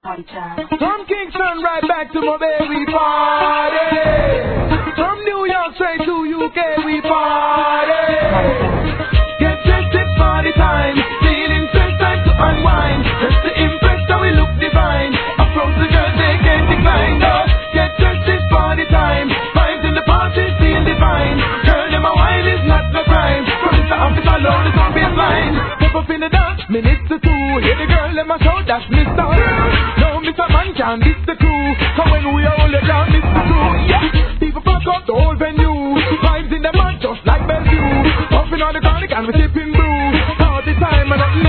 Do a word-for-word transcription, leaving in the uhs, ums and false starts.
From Kingston right back to my baby party. From New York straight to U K we party. Get tested party time. Feeling stressed time to unwind. Just to impress how we look divine. Approach the girls they can't decline. No. Get tested party time. Vibes in the party feel divine. Girl them a wine is not no crime. From the office alone is on baseline. Step up in the dance, minutes to two. Hear the girl them a show that's Mister No, Mister Man can this the crew. So when we hold it down, this the crew. Yeah, people fuck up the whole venue. Vibes in the mud just like Bellevue. Puffing on the chronic and we sipping brew. Party time and nothing